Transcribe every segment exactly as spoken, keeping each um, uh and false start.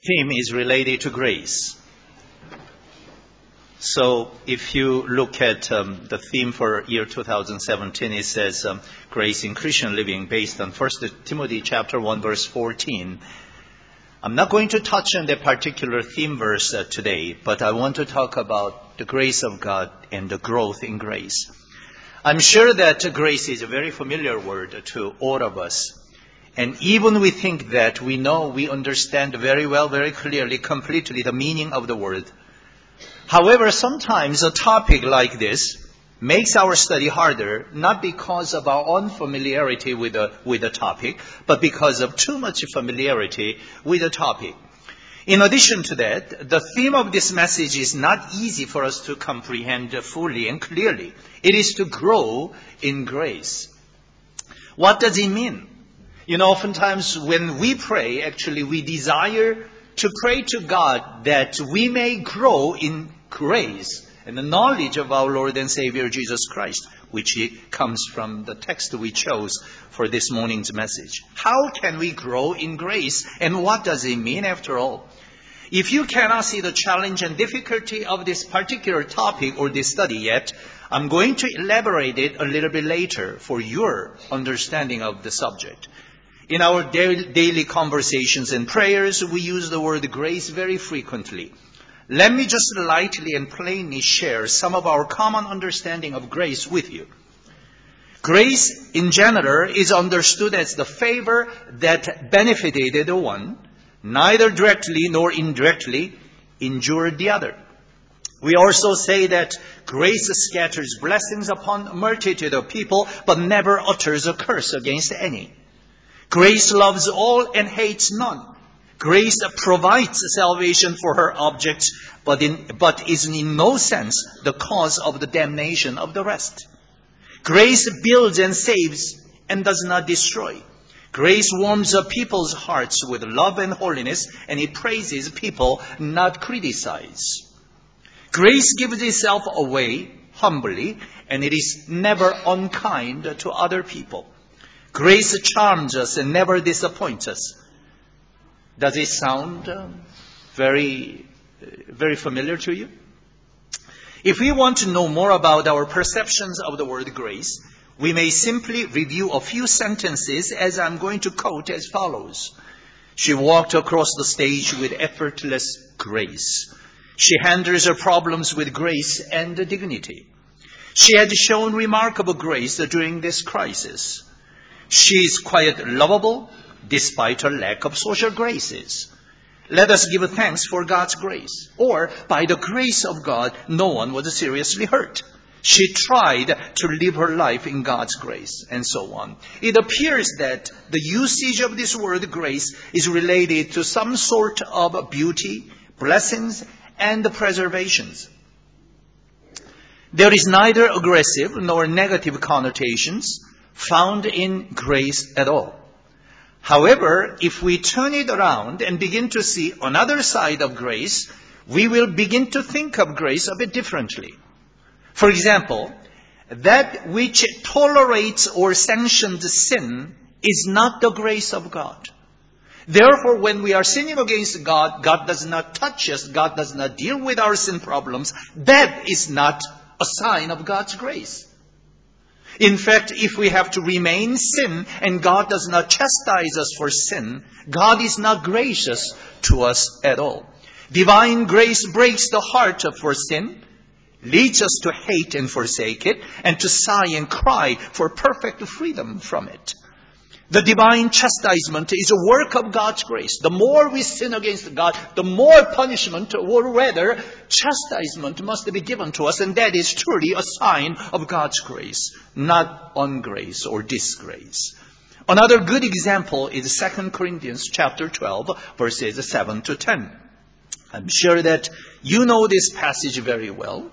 theme is related to grace. So if you look at um, the theme for year two thousand seventeen, it says um, grace in Christian living based on First Timothy chapter one, verse fourteen. I'm not going to touch on that particular theme verse uh, today, but I want to talk about the grace of God and the growth in grace. I'm sure that grace is a very familiar word to all of us. And even we think that we know, we understand very well, very clearly, completely the meaning of the word. However, sometimes a topic like this makes our study harder, not because of our unfamiliarity with the, with the topic, but because of too much familiarity with the topic. In addition to that, the theme of this message is not easy for us to comprehend fully and clearly. It is to grow in grace. What does it mean? You know, oftentimes when we pray, actually we desire to pray to God that we may grow in grace and the knowledge of our Lord and Savior Jesus Christ, which comes from the text we chose for this morning's message. How can we grow in grace, and what does it mean after all? If you cannot see the challenge and difficulty of this particular topic or this study yet, I'm going to elaborate it a little bit later for your understanding of the subject. In our daily conversations and prayers, we use the word grace very frequently. Let me just lightly and plainly share some of our common understanding of grace with you. Grace, in general, is understood as the favor that benefited the one, neither directly nor indirectly injured the other. We also say that grace scatters blessings upon a multitude of people, but never utters a curse against any. Grace loves all and hates none. Grace provides salvation for her objects, but, in, but is in no sense the cause of the damnation of the rest. Grace builds and saves and does not destroy. Grace warms up people's hearts with love and holiness, and it praises people, not criticize. Grace gives itself away humbly, and it is never unkind to other people. Grace charms us and never disappoints us. Does it sound uh, very, uh, very familiar to you? If we want to know more about our perceptions of the word grace, we may simply review a few sentences as I'm going to quote as follows. She walked across the stage with effortless grace. She handles her problems with grace and dignity. She had shown remarkable grace during this crisis. She is quite lovable despite her lack of social graces. Let us give thanks for God's grace. Or, by the grace of God, no one was seriously hurt. She tried to live her life in God's grace, and so on. It appears that the usage of this word grace is related to some sort of beauty, blessings, and preservations. There is neither aggressive nor negative connotations found in grace at all. However, if we turn it around and begin to see another side of grace, we will begin to think of grace a bit differently. For example, that which tolerates or sanctions sin is not the grace of God. Therefore, when we are sinning against God, God does not touch us, God does not deal with our sin problems. That is not a sign of God's grace. In fact, if we have to remain sin and God does not chastise us for sin, God is not gracious to us at all. Divine grace breaks the heart for sin, leads us to hate and forsake it, and to sigh and cry for perfect freedom from it. The divine chastisement is a work of God's grace. The more we sin against God, the more punishment, or rather, chastisement must be given to us, and that is truly a sign of God's grace, not ungrace or disgrace. Another good example is Second Corinthians chapter twelve, verses seven to ten. I'm sure that you know this passage very well.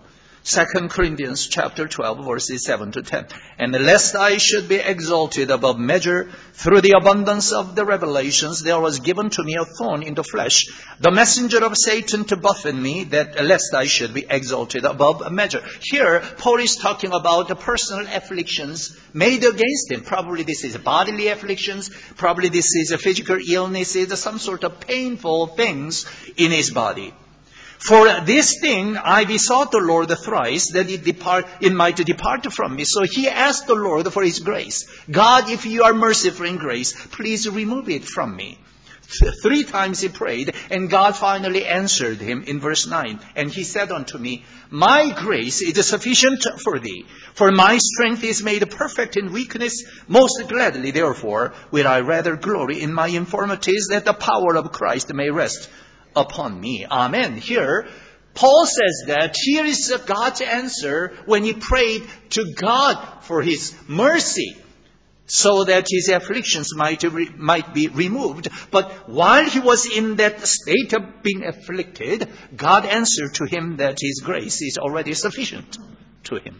Second Corinthians chapter twelve, verses seven to ten. And lest I should be exalted above measure through the abundance of the revelations, there was given to me a thorn in the flesh, the messenger of Satan to buffet me, that lest I should be exalted above measure. Here, Paul is talking about the personal afflictions made against him. Probably this is bodily afflictions. Probably this is a physical illness, some sort of painful things in his body. For this thing I besought the Lord thrice, that it depart, it might depart from me. So he asked the Lord for his grace. God, if you are merciful in grace, please remove it from me. Three times he prayed, and God finally answered him in verse nine. And he said unto me, my grace is sufficient for thee, for my strength is made perfect in weakness. Most gladly, therefore, will I rather glory in my infirmities, that the power of Christ may rest upon me. Amen. Here, Paul says that here is God's answer when he prayed to God for his mercy, so that his afflictions might, re- might be removed. But while he was in that state of being afflicted, God answered to him that his grace is already sufficient to him.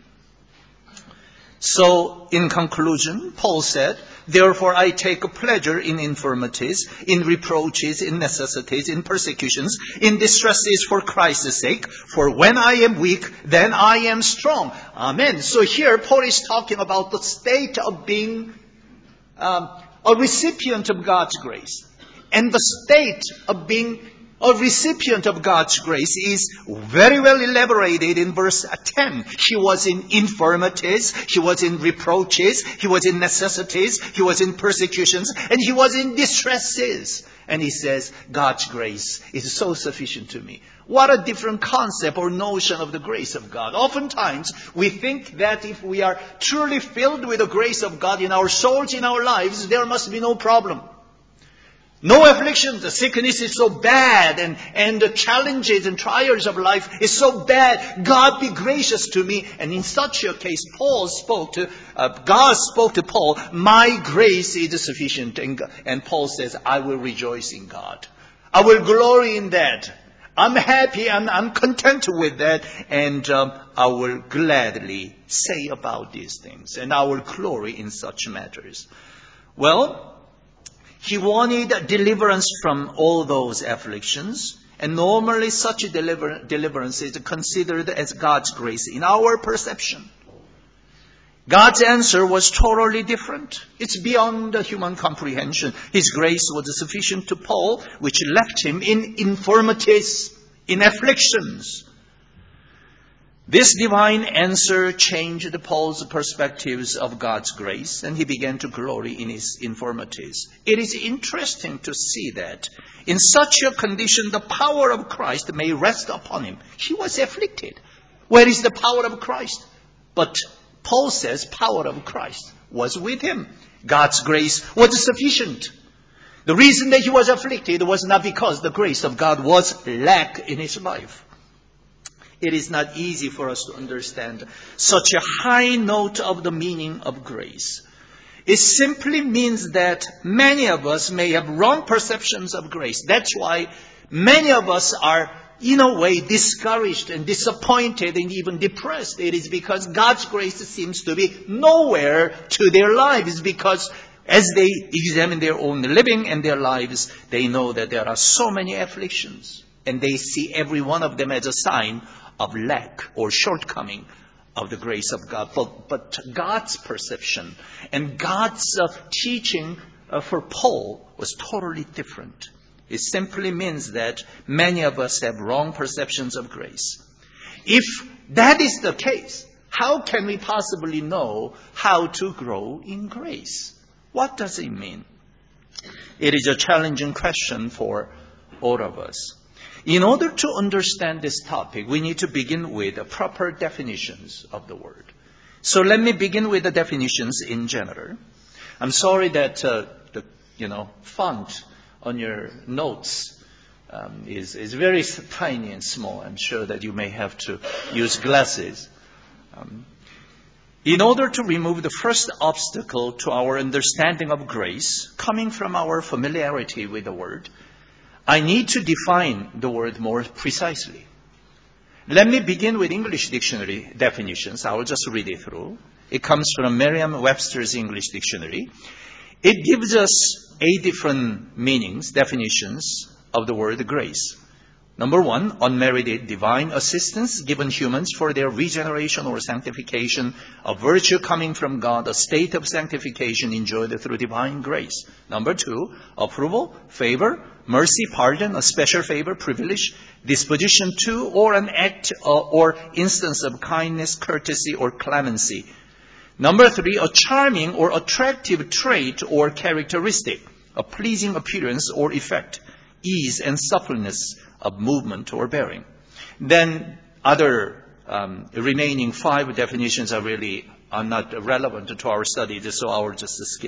So, in conclusion, Paul said, therefore I take pleasure in infirmities, in reproaches, in necessities, in persecutions, in distresses for Christ's sake. For when I am weak, then I am strong. Amen. So here Paul is talking about the state of being um, a recipient of God's grace. And the state of being a recipient of God's grace is very well elaborated in verse ten. He was in infirmities, he was in reproaches, he was in necessities, he was in persecutions, and he was in distresses. And he says, God's grace is so sufficient to me. What a different concept or notion of the grace of God. Oftentimes, we think that if we are truly filled with the grace of God in our souls, in our lives, there must be no problem. No affliction, the sickness is so bad, and, and the challenges and trials of life is so bad. God be gracious to me. And in such a case, Paul spoke to, uh, God spoke to Paul, my grace is sufficient. And, and Paul says, I will rejoice in God. I will glory in that. I'm happy, I'm, I'm content with that, and um, I will gladly say about these things, and I will glory in such matters. Well, he wanted deliverance from all those afflictions, and normally such a deliver, deliverance is considered as God's grace in our perception. God's answer was totally different. It's beyond the human comprehension. His grace was sufficient to Paul, which left him in infirmities, in afflictions. This divine answer changed Paul's perspectives of God's grace, and he began to glory in his infirmities. It is interesting to see that in such a condition, the power of Christ may rest upon him. He was afflicted. Where is the power of Christ? But Paul says power of Christ was with him. God's grace was sufficient. The reason that he was afflicted was not because the grace of God was lack in his life. It is not easy for us to understand such a high note of the meaning of grace. It simply means that many of us may have wrong perceptions of grace. That's why many of us are, in a way, discouraged and disappointed and even depressed. It is because God's grace seems to be nowhere to their lives, because as they examine their own living and their lives, they know that there are so many afflictions, and they see every one of them as a sign of lack or shortcoming of the grace of God. But, but God's perception and God's uh, teaching uh, for Paul was totally different. It simply means that many of us have wrong perceptions of grace. If that is the case, how can we possibly know how to grow in grace? What does it mean? It is a challenging question for all of us. In order to understand this topic, we need to begin with the proper definitions of the word. So let me begin with the definitions in general. I'm sorry that uh, the you know font on your notes um, is is very tiny and small. I'm sure that you may have to use glasses. Um, in order to remove the first obstacle to our understanding of grace, coming from our familiarity with the word, I need to define the word more precisely. Let me begin with English dictionary definitions. I will just read it through. It comes from Merriam-Webster's English Dictionary. It gives us eight different meanings, definitions of the word grace. Number one, unmerited divine assistance given humans for their regeneration or sanctification, a virtue coming from God, a state of sanctification enjoyed through divine grace. Number two, approval, favor, mercy, pardon, a special favor, privilege, disposition to, or an act uh, or instance of kindness, courtesy, or clemency. Number three, a charming or attractive trait or characteristic, a pleasing appearance or effect, ease and suppleness of movement or bearing. Then other um, remaining five definitions are really are not relevant to our study, so I will just skip.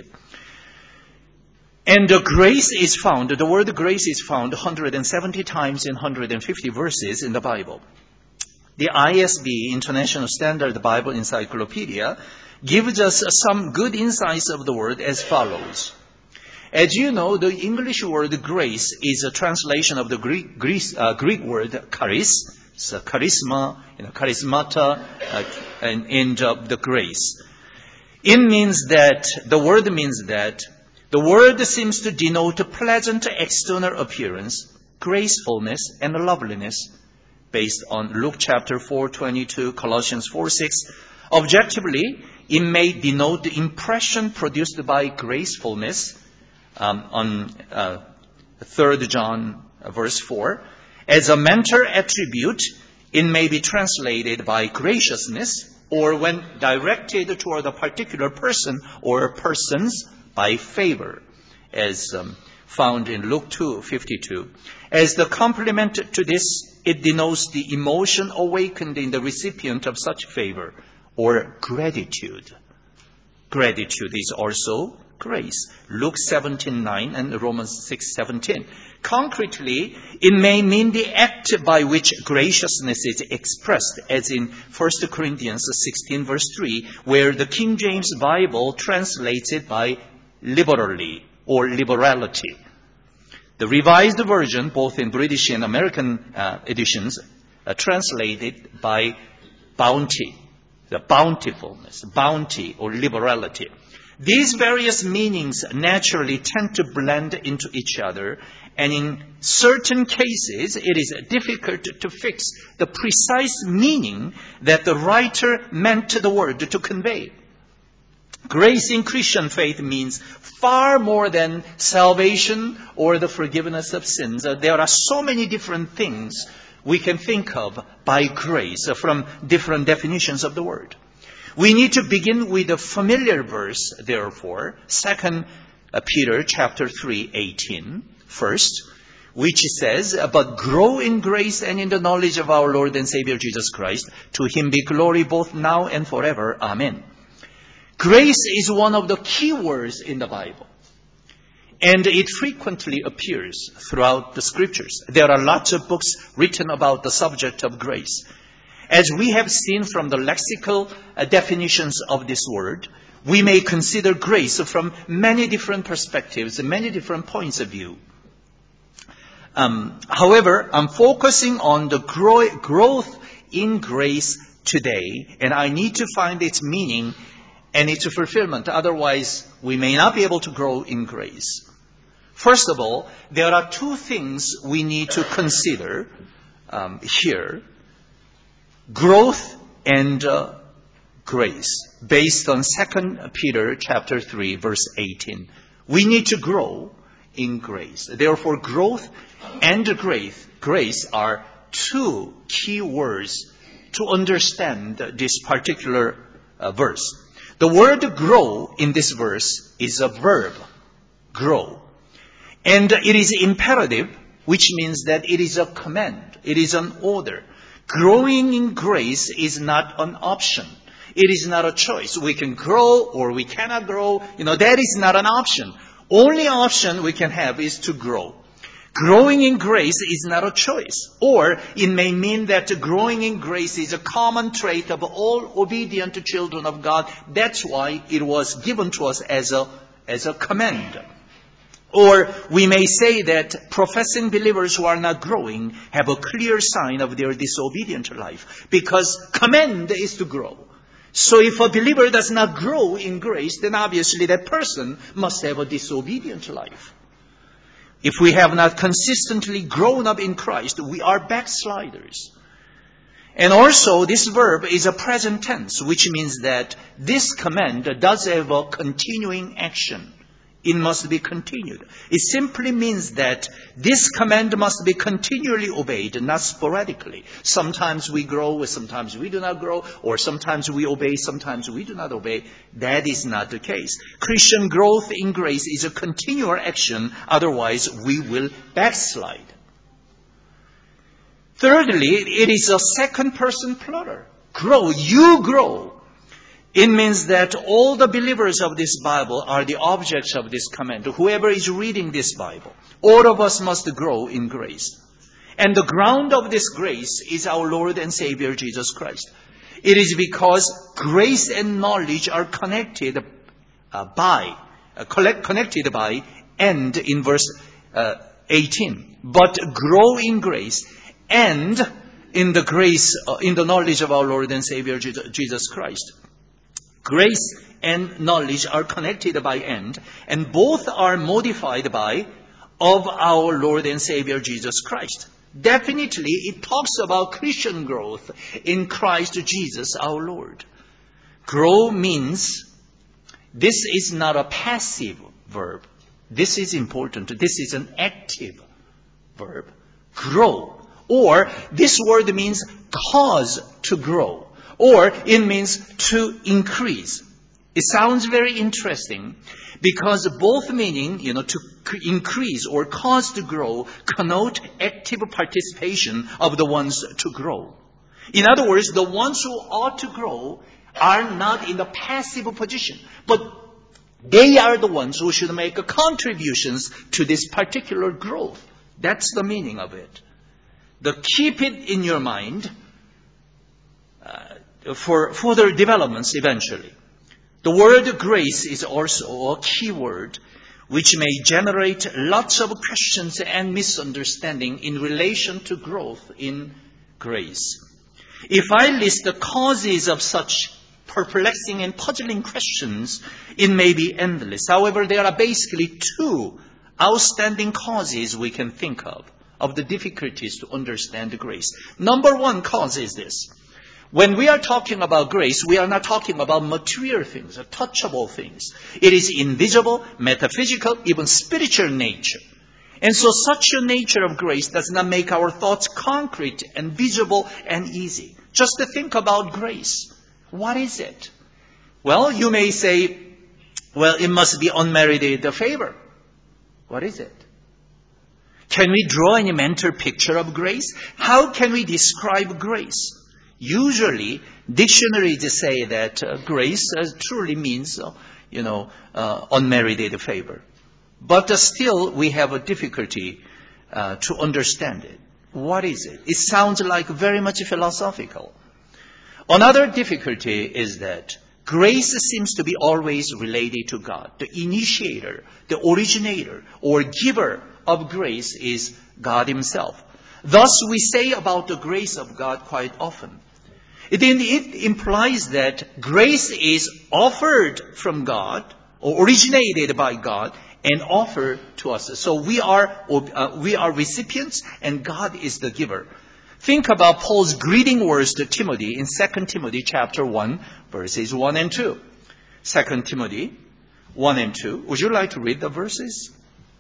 And the grace is found, the word grace is found one hundred seventy times in one hundred fifty verses in the Bible. The I S B, International Standard Bible Encyclopedia, gives us some good insights of the word as follows. As you know, the English word grace is a translation of the Greek, Greek, uh, Greek word charis, so charisma, you know, charismata, uh, and, and uh, the grace. It means that, the word means that, the word seems to denote a pleasant external appearance, gracefulness, and loveliness, based on Luke chapter four twenty-two, Colossians four six. Objectively, it may denote the impression produced by gracefulness, Um, on uh, Third John uh, verse four. As a mental attribute, it may be translated by graciousness, or when directed toward a particular person or persons, by favor, as um, found in Luke two fifty-two. As the complement to this, it denotes the emotion awakened in the recipient of such favor, or gratitude. Gratitude is also grace. Luke seventeen nine and Romans six seventeen. Concretely, it may mean the act by which graciousness is expressed, as in First Corinthians sixteen verse three, where the King James Bible translates it by liberally or liberality. The Revised Version, both in British and American uh, editions, uh, translated by bounty, the bountifulness, bounty or liberality. These various meanings naturally tend to blend into each other, and in certain cases, it is difficult to fix the precise meaning that the writer meant the word to convey. Grace in Christian faith means far more than salvation or the forgiveness of sins. There are so many different things we can think of by grace from different definitions of the word. We need to begin with a familiar verse, therefore, Second Peter chapter three eighteen, first, which says, "But grow in grace and in the knowledge of our Lord and Savior Jesus Christ. To him be glory both now and forever. Amen." Grace is one of the key words in the Bible, and it frequently appears throughout the scriptures. There are lots of books written about the subject of grace. As we have seen from the lexical uh, definitions of this word, we may consider grace from many different perspectives and many different points of view. Um, however, I'm focusing on the grow- growth in grace today, and I need to find its meaning and its fulfillment. Otherwise, we may not be able to grow in grace. First of all, there are two things we need to consider um, here. Growth and uh, grace, based on Second Peter chapter three, verse eighteen. We need to grow in grace. Therefore, growth and grace, grace are two key words to understand this particular uh, verse. The word grow in this verse is a verb, grow. And it is imperative, which means that it is a command. It is an order. Growing in grace is not an option. It is not a choice. We can grow or we cannot grow. You know, that is not an option. Only option we can have is to grow. Growing in grace is not a choice. Or it may mean that growing in grace is a common trait of all obedient children of God. That's why it was given to us as a, as a command. Or we may say that professing believers who are not growing have a clear sign of their disobedient life, because command is to grow. So if a believer does not grow in grace, then obviously that person must have a disobedient life. If we have not consistently grown up in Christ, we are backsliders. And also, this verb is a present tense, which means that this command does have a continuing action. It must be continued. It simply means that this command must be continually obeyed, not sporadically. Sometimes we grow, sometimes we do not grow, or sometimes we obey, sometimes we do not obey. That is not the case. Christian growth in grace is a continual action, otherwise we will backslide. Thirdly, it is a second person plural. Grow, you grow. It means that all the believers of this Bible are the objects of this command. Whoever is reading this Bible, all of us must grow in grace. And the ground of this grace is our Lord and Savior Jesus Christ. It is because grace and knowledge are connected uh, by, uh, collect, connected by, and in verse uh, eighteen. But grow in grace and in the grace, uh, in the knowledge of our Lord and Savior Jesus Christ. Grace and knowledge are connected by and, and both are modified by of our Lord and Savior Jesus Christ. Definitely, it talks about Christian growth in Christ Jesus our Lord. Grow means this is not a passive verb. This is important. This is an active verb. Grow. Or this word means cause to grow. Or it means to increase. It sounds very interesting because both meaning, you know, to increase or cause to grow connote active participation of the ones to grow. In other words, the ones who ought to grow are not in the passive position, but they are the ones who should make contributions to this particular growth. That's the meaning of it. The keep it in your mind uh, for further developments eventually. The word grace is also a key word which may generate lots of questions and misunderstanding in relation to growth in grace. If I list the causes of such perplexing and puzzling questions, it may be endless. However, there are basically two outstanding causes we can think of, of the difficulties to understand grace. Number one cause is this. When we are talking about grace, we are not talking about material things, or touchable things. It is invisible, metaphysical, even spiritual nature. And so such a nature of grace does not make our thoughts concrete and visible and easy. Just to think about grace. What is it? Well, you may say, well, it must be unmerited favor. What is it? Can we draw any mental picture of grace? How can we describe grace? Usually, dictionaries say that uh, grace uh, truly means, uh, you know, uh, unmerited favor. But uh, still, we have a difficulty uh, to understand it. What is it? It sounds like very much philosophical. Another difficulty is that grace seems to be always related to God. The initiator, the originator, or giver of grace is God Himself. Thus, we say about the grace of God quite often. It, it implies that grace is offered from God, or originated by God, and offered to us. So we are, uh, we are recipients, and God is the giver. Think about Paul's greeting words to Timothy in Second Timothy chapter one, verses one and two. Second Timothy one and two. Would you like to read the verses?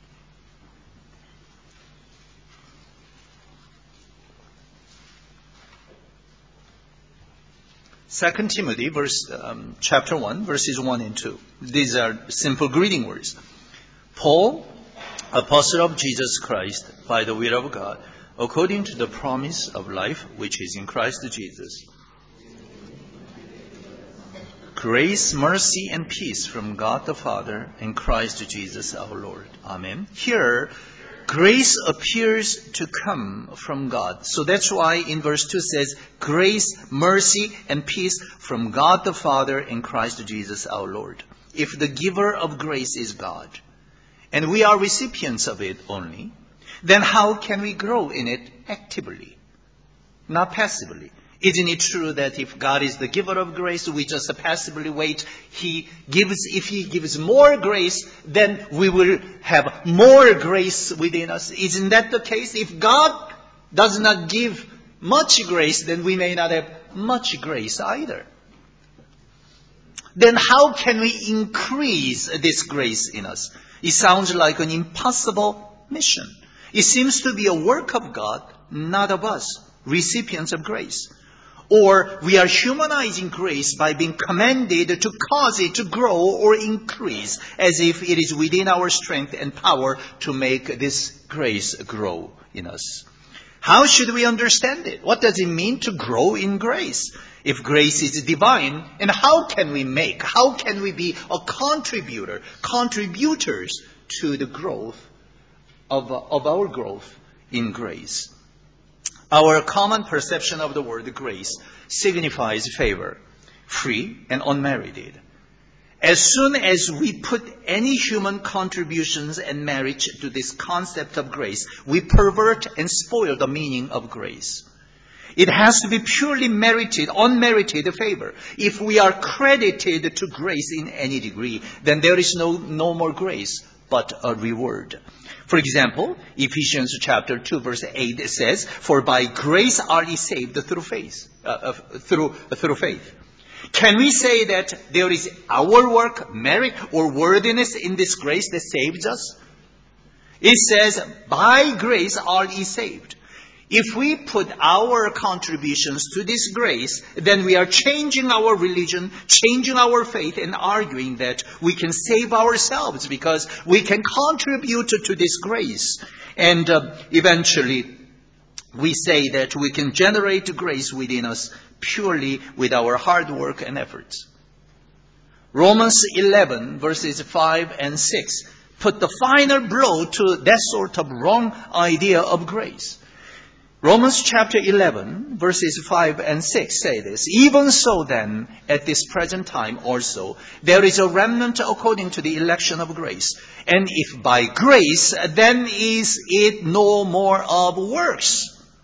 Second Timothy, verse, um, chapter one, verses one and two. These are simple greeting words. Paul, apostle of Jesus Christ, by the will of God, according to the promise of life which is in Christ Jesus. Grace, mercy, and peace from God the Father and Christ Jesus our Lord. Amen. Here, grace appears to come from God. So that's why in verse two says, grace, mercy, and peace from God the Father and Christ Jesus our Lord. If the giver of grace is God, and we are recipients of it only, then how can we grow in it actively, not passively? Isn't it true that if God is the giver of grace, we just passively wait? He gives, if He gives more grace, then we will have more grace within us. Isn't that the case? If God does not give much grace, then we may not have much grace either. Then how can we increase this grace in us? It sounds like an impossible mission. It seems to be a work of God, not of us, recipients of grace. Or we are humanizing grace by being commanded to cause it to grow or increase, as if it is within our strength and power to make this grace grow in us. How should we understand it? What does it mean to grow in grace? If grace is divine, and how can we make, how can we be a contributor, contributors to the growth of, of our growth in grace? Our common perception of the word grace signifies favor, free and unmerited. As soon as we put any human contributions and merit to this concept of grace, we pervert and spoil the meaning of grace. It has to be purely merited, unmerited favor. If we are credited to grace in any degree, then there is no, no more grace, but a reward. For example, Ephesians chapter two verse eight says, "For by grace are ye saved through faith." Uh, uh, through, uh, through faith. Can we say that there is our work, merit, or worthiness in this grace that saves us? It says, "By grace are ye saved." If we put our contributions to this grace, then we are changing our religion, changing our faith, and arguing that we can save ourselves because we can contribute to this grace. And uh, eventually, we say that we can generate grace within us purely with our hard work and efforts. Romans eleven, verses five and six, put the final blow to that sort of wrong idea of grace. Romans chapter eleven, verses five and six say this, "Even so then, at this present time also, there is a remnant according to the election of grace. And if by grace, then is it no more of works."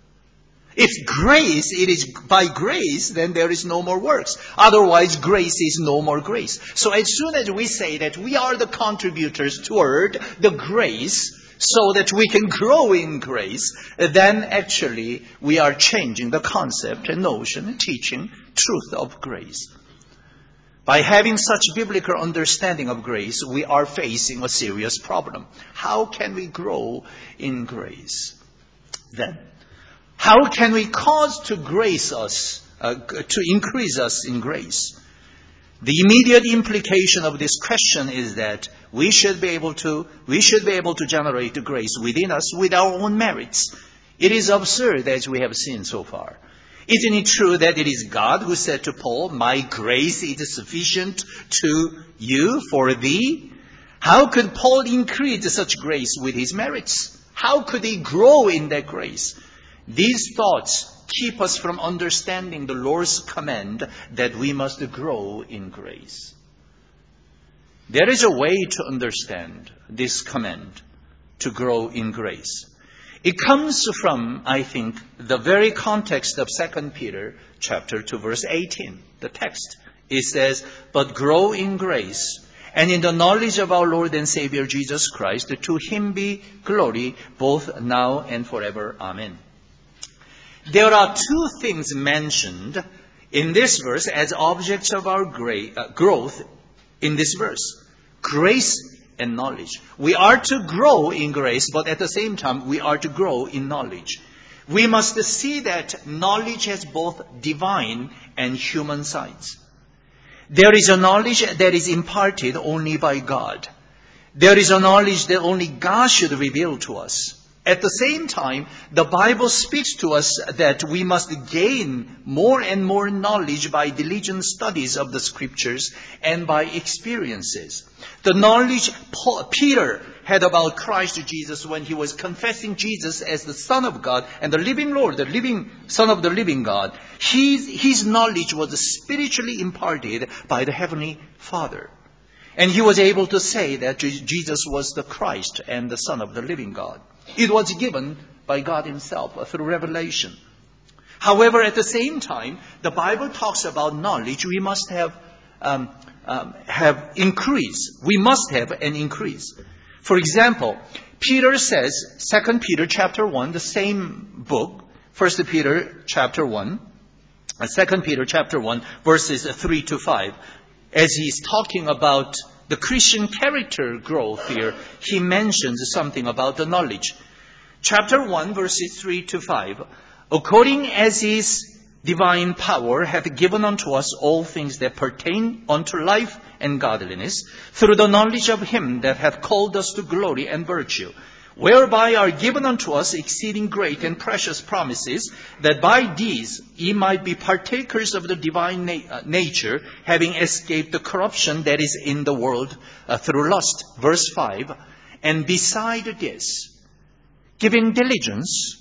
If grace, it is by grace, then there is no more works. Otherwise, grace is no more grace. So as soon as we say that we are the contributors toward the grace, so that we can grow in grace, then actually we are changing the concept and notion and teaching truth of grace. By having such biblical understanding of grace, we are facing a serious problem. How can we grow in grace? Then, how can we cause to grace us, uh, to increase us in grace? The immediate implication of this question is that we should be able to, we should be able to generate the grace within us with our own merits. It is absurd, as we have seen so far. Isn't it true that it is God who said to Paul, "My grace is sufficient to you, for thee"? How could Paul increase such grace with his merits? How could he grow in that grace? These thoughts keep us from understanding the Lord's command that we must grow in grace. There is a way to understand this command to grow in grace. It comes from, I think, the very context of Second Peter chapter two, verse eighteen, the text. It says, "But grow in grace and in the knowledge of our Lord and Savior Jesus Christ. To Him be glory both now and forever. Amen." There are two things mentioned in this verse as objects of our gra- uh, growth in this verse. Grace and knowledge. We are to grow in grace, but at the same time, we are to grow in knowledge. We must see that knowledge has both divine and human sides. There is a knowledge that is imparted only by God. There is a knowledge that only God should reveal to us. At the same time, the Bible speaks to us that we must gain more and more knowledge by diligent studies of the Scriptures and by experiences. The knowledge Paul, Peter had about Christ Jesus when he was confessing Jesus as the Son of God and the living Lord, the living Son of the living God, his, his knowledge was spiritually imparted by the Heavenly Father. And he was able to say that Jesus was the Christ and the Son of the living God. It was given by God himself through revelation. However, at the same time, the Bible talks about knowledge. We must have um, um, have increase. We must have an increase. For example, Peter says, Second Peter chapter one, the same book, First Peter chapter one, Second Peter chapter one, verses three to five. As he's talking about the Christian character growth here, he mentions something about the knowledge. Chapter one, verses three to five. According as his divine power hath given unto us all things that pertain unto life and godliness, through the knowledge of him that hath called us to glory and virtue, whereby are given unto us exceeding great and precious promises, that by these ye might be partakers of the divine na- uh, nature, having escaped the corruption that is in the world uh, through lust. Verse five, and beside this, giving diligence,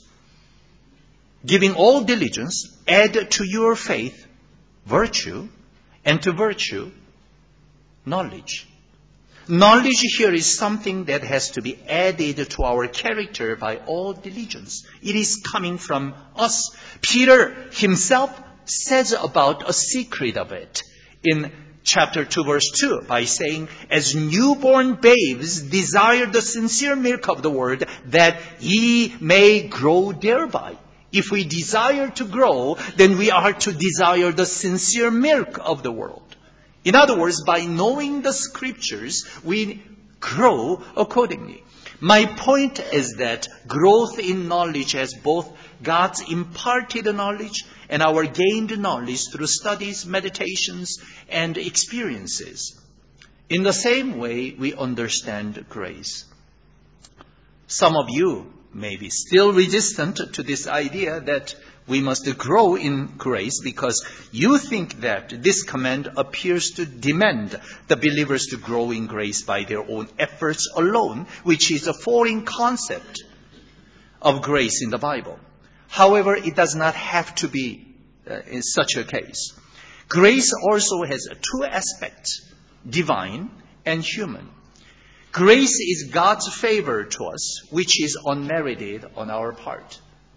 giving all diligence, add to your faith virtue, and to virtue knowledge. Knowledge here is something that has to be added to our character by all diligence. It is coming from us. Peter himself says about a secret of it in chapter two, verse two, by saying, as newborn babes desire the sincere milk of the word, that ye may grow thereby. If we desire to grow, then we are to desire the sincere milk of the world. In other words, by knowing the scriptures, we grow accordingly. My point is that growth in knowledge has both God's imparted knowledge and our gained knowledge through studies, meditations, and experiences. In the same way, we understand grace. Some of you may be still resistant to this idea that we must grow in grace because you think that this command appears to demand the believers to grow in grace by their own efforts alone, which is a foreign concept of grace in the Bible. However, it does not have to be uh, in such a case. Grace also has two aspects, divine and human. Grace is God's favor to us, which is unmerited on our part.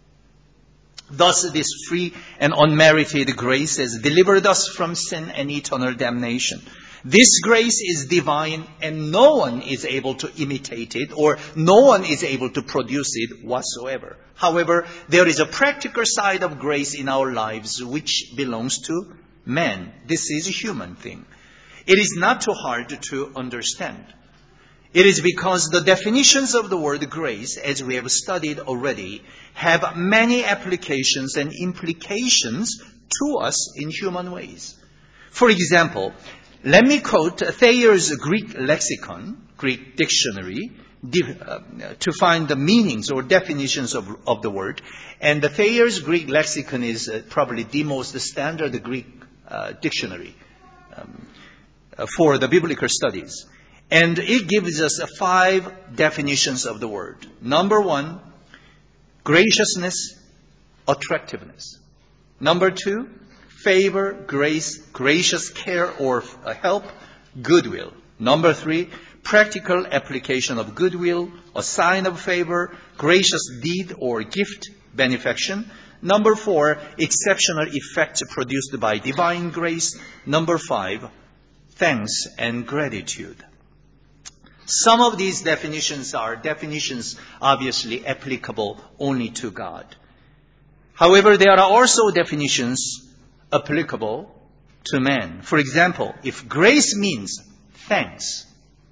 Thus, this free and unmerited grace has delivered us from sin and eternal damnation. This grace is divine, and no one is able to imitate it, or no one is able to produce it whatsoever. However, there is a practical side of grace in our lives which belongs to man. This is a human thing. It is not too hard to understand. It is because the definitions of the word grace, as we have studied already, have many applications and implications to us in human ways. For example, let me quote Thayer's Greek lexicon, Greek dictionary, uh, to find the meanings or definitions of, of the word. And the Thayer's Greek lexicon is uh, probably the most standard Greek uh, dictionary um, uh, for the biblical studies. And it gives us five definitions of the word. Number one, graciousness, attractiveness. Number two, favor, grace, gracious care or help, goodwill. Number three, practical application of goodwill, a sign of favor, gracious deed or gift, benefaction. Number four, exceptional effects produced by divine grace. Number five, thanks and gratitude. Some of these definitions are definitions obviously applicable only to God. However, there are also definitions applicable to man. For example, if grace means thanks,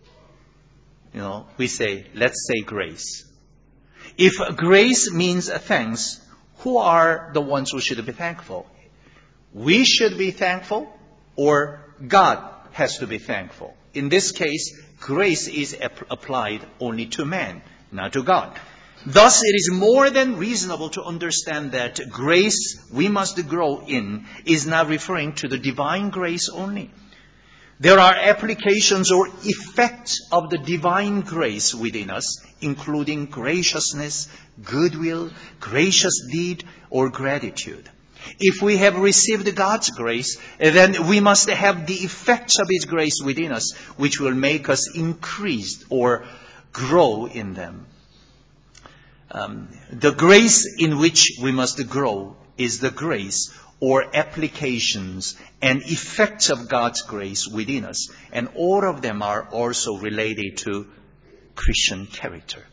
you know, we say, let's say grace. If grace means thanks, who are the ones who should be thankful? We should be thankful, or God has to be thankful? In this case, grace is ap- applied only to man, not to God. Thus, it is more than reasonable to understand that grace we must grow in is not referring to the divine grace only. There are applications or effects of the divine grace within us, including graciousness, goodwill, gracious deed, or gratitude. If we have received God's grace, then we must have the effects of His grace within us, which will make us increase or grow in them. Um, the grace in which we must grow is the grace or applications and effects of God's grace within us. And all of them are also related to Christian character.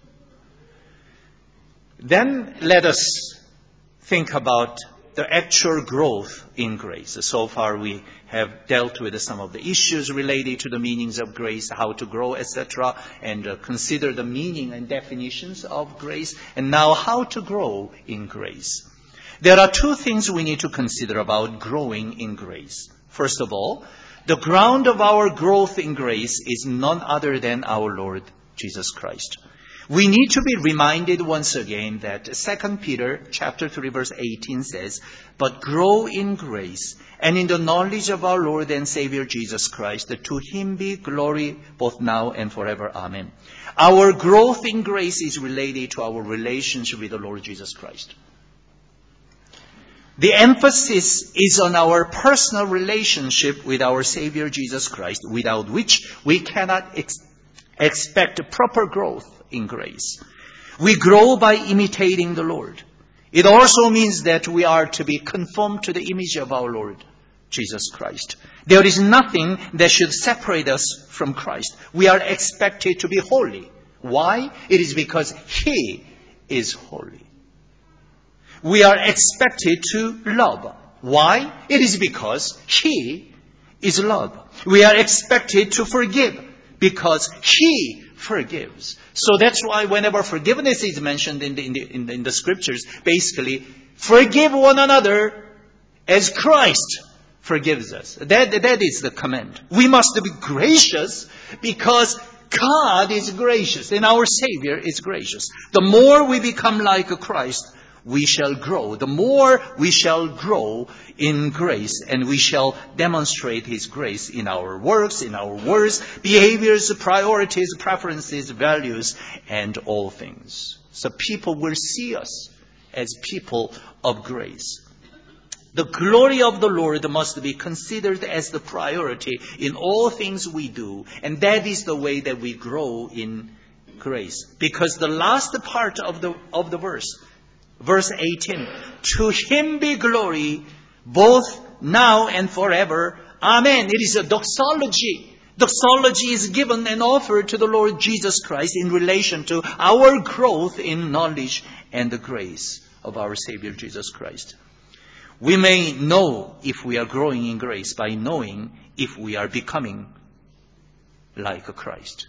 Then let us think about the actual growth in grace. So far we have dealt with some of the issues related to the meanings of grace, how to grow, et cetera, and uh, consider the meaning and definitions of grace, and now how to grow in grace. There are two things we need to consider about growing in grace. First of all, the ground of our growth in grace is none other than our Lord Jesus Christ. We need to be reminded once again that Second Peter chapter three verse eighteen says, "But grow in grace and in the knowledge of our Lord and Savior Jesus Christ. To Him be glory both now and forever. Amen." Our growth in grace is related to our relationship with the Lord Jesus Christ. The emphasis is on our personal relationship with our Savior Jesus Christ, without which we cannot ex- expect proper growth in grace. We grow by imitating the Lord. It also means that we are to be conformed to the image of our Lord Jesus Christ. There is nothing that should separate us from Christ. We are expected to be holy. Why? It is because He is holy. We are expected to love. Why? It is because He is love. We are expected to forgive because He forgives. So that's why whenever forgiveness is mentioned in the, in the, in the, in the scriptures, basically, forgive one another as Christ forgives us. That, that is the command. We must be gracious because God is gracious and our Savior is gracious. The more we become like Christ, we shall grow. The more we shall grow in grace, and we shall demonstrate His grace in our works, in our words, behaviors, priorities, preferences, values, and all things. So people will see us as people of grace. The glory of the Lord must be considered as the priority in all things we do, and that is the way that we grow in grace. Because the last part of the of the verse, Verse eighteen, "To Him be glory both now and forever. Amen." It is a doxology. Doxology is given and offered to the Lord Jesus Christ in relation to our growth in knowledge and the grace of our Savior Jesus Christ. We may know if we are growing in grace by knowing if we are becoming like Christ.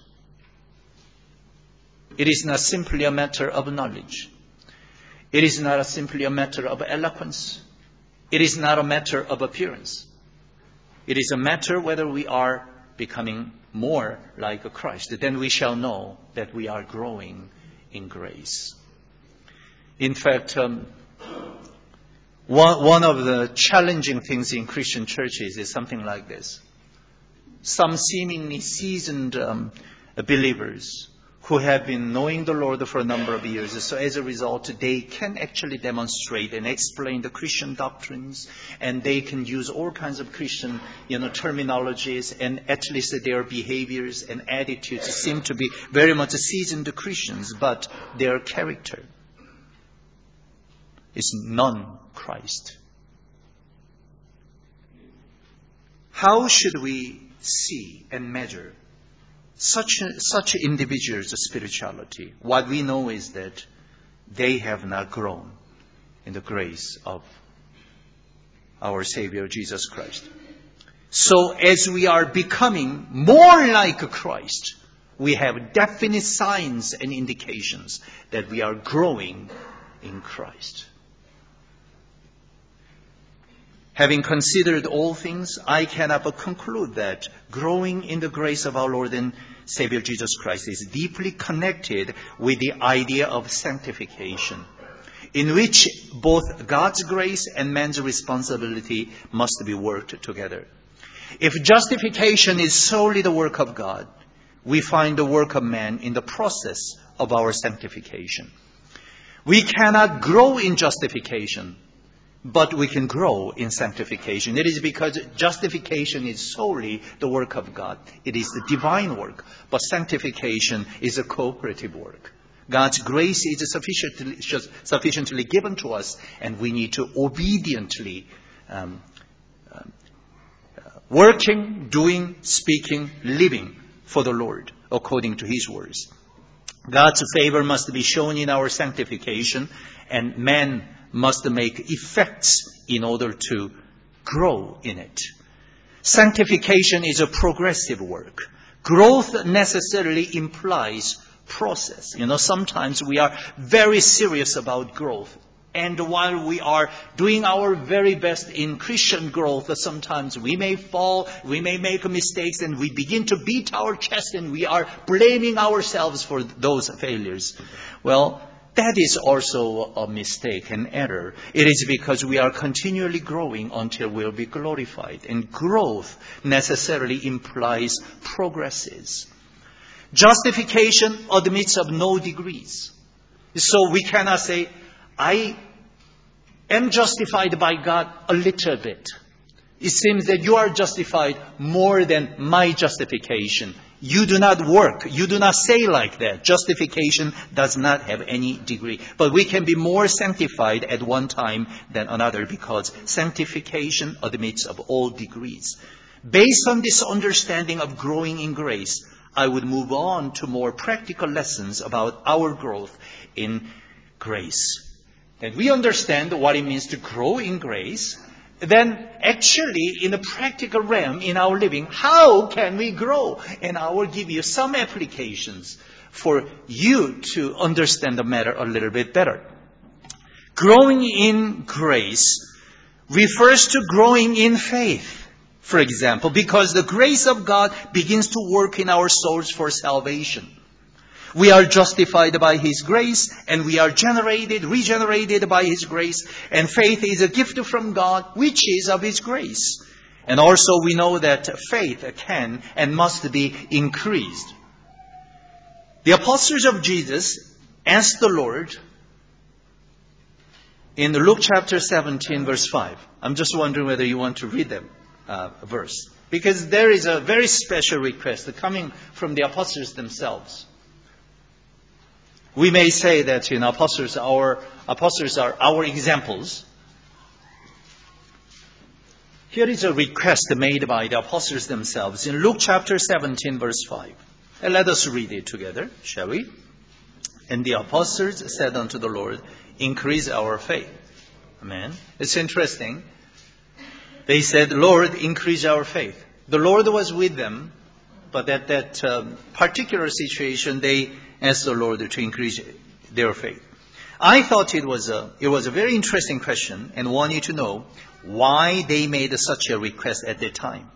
It is not simply a matter of knowledge. It is not simply a matter of eloquence. It is not a matter of appearance. It is a matter whether we are becoming more like Christ. Then we shall know that we are growing in grace. In fact, um, one, one of the challenging things in Christian churches is something like this. Some seemingly seasoned um, believers who have been knowing the Lord for a number of years. So as a result, they can actually demonstrate and explain the Christian doctrines, and they can use all kinds of Christian, you know, terminologies, and at least their behaviors and attitudes seem to be very much seasoned Christians, but their character is non-Christ. How should we see and measure Such, such individuals' spirituality? What we know is that they have not grown in the grace of our Savior Jesus Christ. So as we are becoming more like Christ, we have definite signs and indications that we are growing in Christ. Having considered all things, I cannot but conclude that growing in the grace of our Lord and Savior Jesus Christ is deeply connected with the idea of sanctification, in which both God's grace and man's responsibility must be worked together. If justification is solely the work of God, we find the work of man in the process of our sanctification. We cannot grow in justification but we can grow in sanctification. It is because justification is solely the work of God. It is the divine work, but sanctification is a cooperative work. God's grace is sufficiently, sufficiently given to us, and we need to obediently um, uh, working, doing, speaking, living for the Lord according to His words. God's favor must be shown in our sanctification, and man must make effects in order to grow in it. Sanctification is a progressive work. Growth necessarily implies process. You know, sometimes we are very serious about growth. And while we are doing our very best in Christian growth, sometimes we may fall, we may make mistakes, and we begin to beat our chest, and we are blaming ourselves for those failures. Well, that is also a mistake, an error. It is because we are continually growing until we'll be glorified. And growth necessarily implies progresses. Justification admits of no degrees. So we cannot say, I am justified by God a little bit. It seems that you are justified more than my justification. You do not work. You do not say like that. Justification does not have any degree. But we can be more sanctified at one time than another because sanctification admits of all degrees. Based on this understanding of growing in grace, I would move on to more practical lessons about our growth in grace. That we understand what it means to grow in grace. Then actually in the practical realm in our living, how can we grow? And I will give you some applications for you to understand the matter a little bit better. Growing in grace refers to growing in faith, for example, because the grace of God begins to work in our souls for salvation. We are justified by His grace, and we are generated, regenerated by His grace, and faith is a gift from God, which is of His grace. And also we know that faith can and must be increased. The apostles of Jesus asked the Lord in Luke chapter seventeen, verse five. I'm just wondering whether you want to read that uh, verse. Because there is a very special request coming from the apostles themselves. We may say that, you know, apostles, our apostles are our examples. Here is a request made by the apostles themselves in Luke chapter seventeen, verse five. And let us read it together, shall we? And the apostles said unto the Lord, increase our faith. Amen. It's interesting. They said, Lord, increase our faith. The Lord was with them, but at that um, particular situation, they asked the Lord to increase their faith. I thought it was a it was a very interesting question and wanted to know why they made such a request at that time.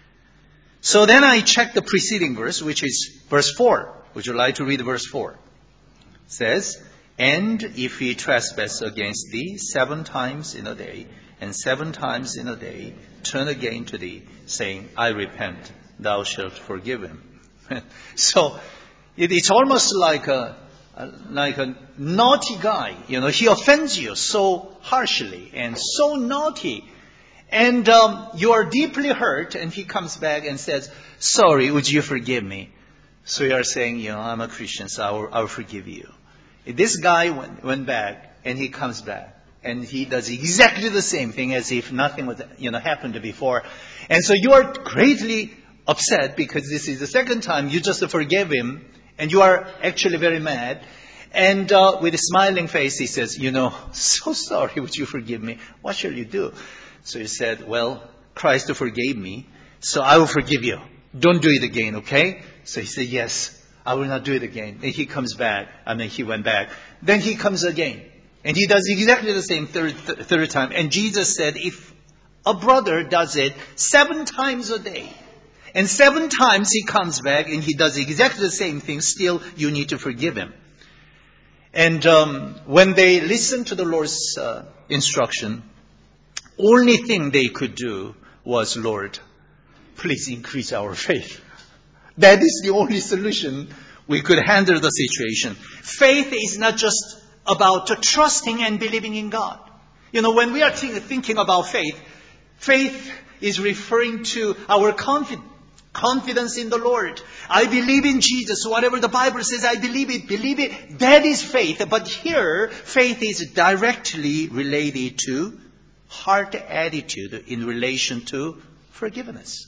So then I checked the preceding verse, which is verse four. Would you like to read verse four? It says, and if he trespass against thee seven times in a day, and seven times in a day turn again to thee, saying, I repent, thou shalt forgive him. So it, it's almost like a, a like a naughty guy. You know, he offends you so harshly and so naughty. And um, you are deeply hurt, and he comes back and says, sorry, would you forgive me? So you are saying, you know, I'm a Christian, so I will, I will forgive you. This guy went, went back, and he comes back. And he does exactly the same thing as if nothing was, you know, happened before. And so you are greatly upset because this is the second time you just forgave him. And you are actually very mad. And uh, with a smiling face, he says, you know, so sorry, would you forgive me? What shall you do? So he said, well, Christ forgave me, so I will forgive you. Don't do it again, okay? So he said, yes, I will not do it again. And he comes back. And then he went back. Then he comes again. And he does exactly the same third, th- third time. And Jesus said, if a brother does it seven times a day, and seven times he comes back and he does exactly the same thing, still you need to forgive him. And um, when they listened to the Lord's uh, instruction, only thing they could do was, Lord, please increase our faith. That is the only solution we could handle the situation. Faith is not just about trusting and believing in God. You know, when we are think, thinking about faith, faith is referring to our confidence. Confidence in the Lord. I believe in Jesus. Whatever the Bible says, I believe it. Believe it. That is faith. But here, faith is directly related to heart attitude in relation to forgiveness.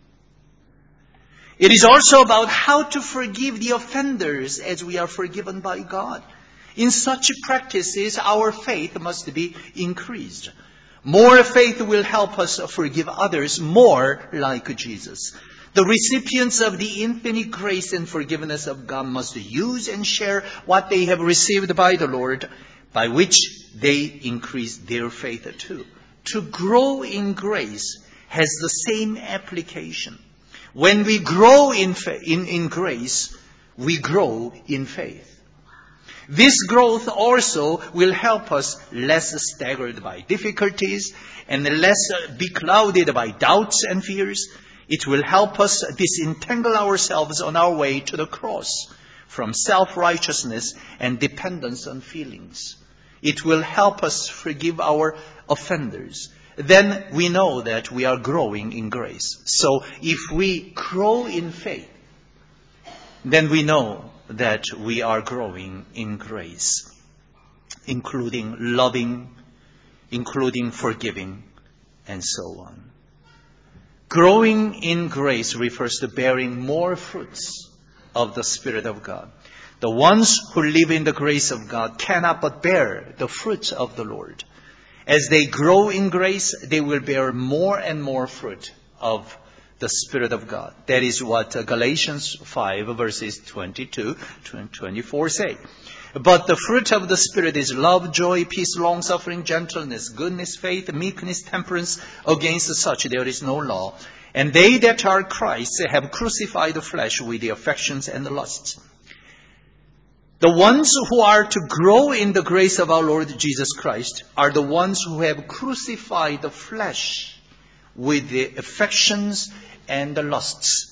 It is also about how to forgive the offenders as we are forgiven by God. In such practices, our faith must be increased. More faith will help us forgive others more like Jesus. The recipients of the infinite grace and forgiveness of God must use and share what they have received by the Lord, by which they increase their faith too. To grow in grace has the same application. When we grow in, fa- in, in grace, we grow in faith. This growth also will help us less staggered by difficulties and less beclouded by doubts and fears. It will help us disentangle ourselves on our way to the cross from self-righteousness and dependence on feelings. It will help us forgive our offenders. Then we know that we are growing in grace. So if we grow in faith, then we know that we are growing in grace, including loving, including forgiving, and so on. Growing in grace refers to bearing more fruits of the Spirit of God. The ones who live in the grace of God cannot but bear the fruit of the Lord. As they grow in grace, they will bear more and more fruit of the Spirit of God. That is what Galatians five verses twenty-two to twenty-four say. But the fruit of the Spirit is love, joy, peace, long-suffering, gentleness, goodness, faith, meekness, temperance. Against such there is no law. And they that are Christ's have crucified the flesh with the affections and the lusts. The ones who are to grow in the grace of our Lord Jesus Christ are the ones who have crucified the flesh with the affections and the lusts.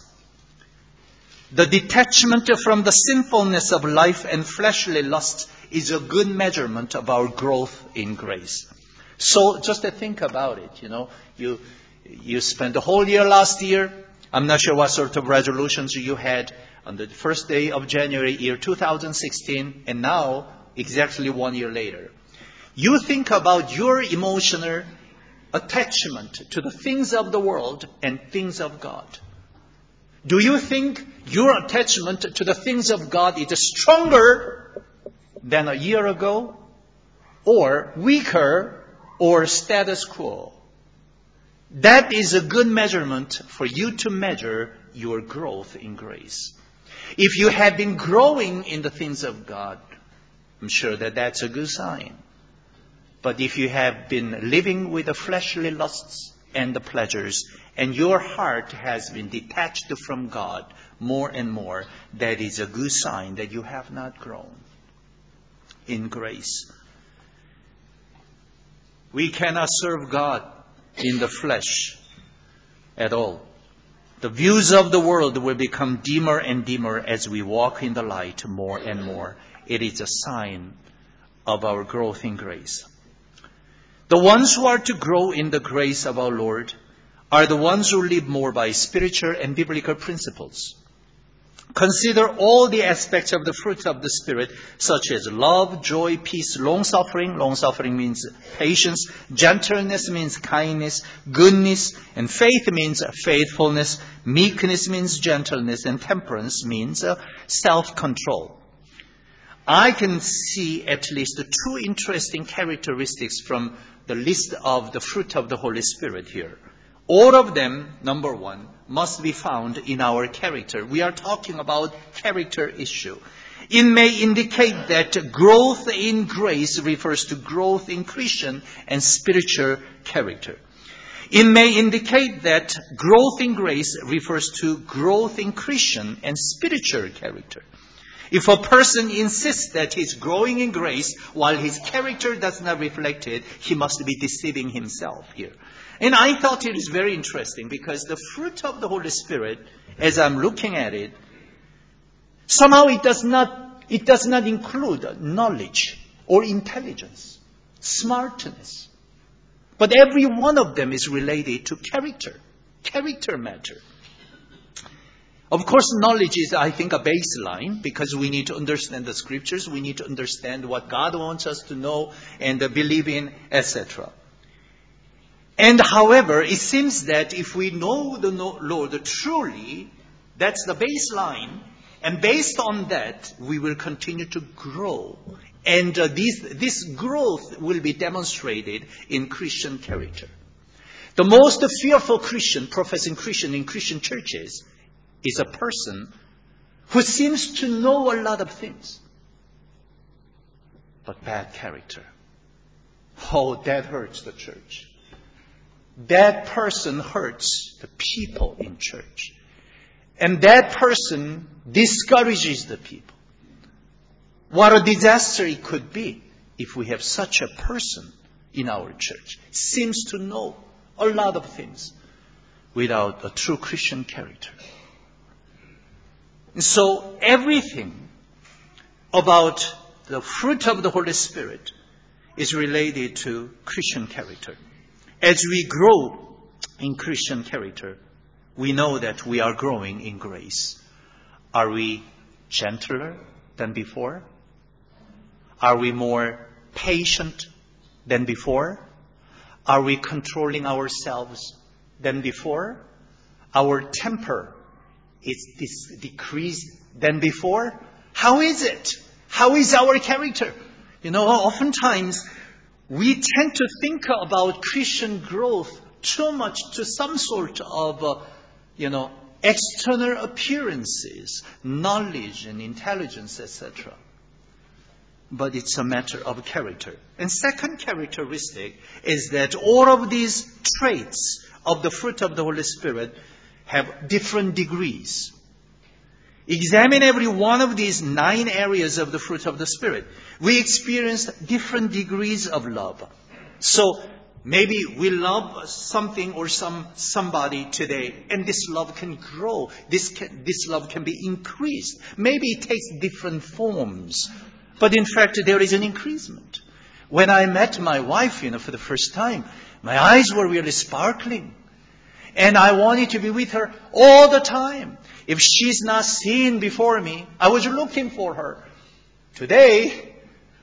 The detachment from the sinfulness of life and fleshly lusts is a good measurement of our growth in grace. So just to think about it, you know, you you spent the whole year last year. I'm not sure what sort of resolutions you had on the first day of January, year two thousand sixteen, and now exactly one year later. You think about your emotional attachment to the things of the world and things of God. Do you think your attachment to the things of God is stronger than a year ago, or weaker, or status quo? That is a good measurement for you to measure your growth in grace. If you have been growing in the things of God, I'm sure that that's a good sign. But if you have been living with the fleshly lusts and the pleasures, and your heart has been detached from God more and more, that is a good sign that you have not grown in grace. We cannot serve God in the flesh at all. The views of the world will become dimmer and dimmer as we walk in the light more and more. It is a sign of our growth in grace. The ones who are to grow in the grace of our Lord are the ones who live more by spiritual and biblical principles. Consider all the aspects of the fruit of the Spirit, such as love, joy, peace, long-suffering. Long-suffering means patience. Gentleness means kindness. Goodness and faith means faithfulness. Meekness means gentleness. And temperance means uh, self-control. I can see at least two interesting characteristics from the list of the fruit of the Holy Spirit here. All of them, number one, must be found in our character. We are talking about character issue. It may indicate that growth in grace refers to growth in Christian and spiritual character. It may indicate that growth in grace refers to growth in Christian and spiritual character. If a person insists that he's growing in grace while his character does not reflect it, he must be deceiving himself here. And I thought it is very interesting because the fruit of the Holy Spirit, as I'm looking at it, somehow it does not, it does not include knowledge or intelligence, smartness, But every one of them is related to character. Character matter. Of course, knowledge is, I think, a baseline because we need to understand the scriptures. We need to understand what God wants us to know and believe in, et cetera. And however, it seems that if we know the Lord truly, that's the baseline. And based on that, we will continue to grow. And uh, this, this growth will be demonstrated in Christian character. The most fearful Christian, professing Christian in Christian churches, is a person who seems to know a lot of things, but bad character. Oh, that hurts the church. That person hurts the people in church. And that person discourages the people. What a disaster it could be if we have such a person in our church. Seems to know a lot of things without a true Christian character. And so everything about the fruit of the Holy Spirit is related to Christian character. As we grow in Christian character, we know that we are growing in grace. Are we gentler than before? Are we more patient than before? Are we controlling ourselves than before? Our temper is dis- decreased than before? How is it? How is our character? You know, oftentimes we tend to think about Christian growth too much to some sort of, uh, you know, external appearances, knowledge and intelligence, et cetera. But it's a matter of character. And second characteristic is that all of these traits of the fruit of the Holy Spirit have different degrees. Examine every one of these nine areas of the fruit of the Spirit. We experience different degrees of love. So maybe we love something or some somebody today, and this love can grow. This can, this love can be increased. Maybe it takes different forms. But in fact, there is an increasement. When I met my wife, you know, for the first time, my eyes were really sparkling. And I wanted to be with her all the time. If she's not seen before me, I was looking for her. Today,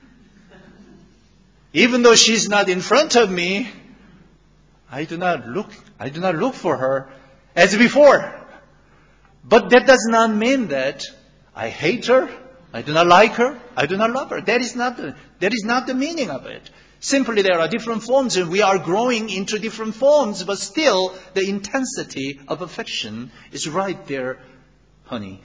even though she's not in front of me, I do not look, I do not look for her as before. But that does not mean that I hate her, I do not like her, I do not love her. That is not the, that is not the meaning of it. Simply there are different forms and we are growing into different forms, but still the intensity of affection is right there, honey.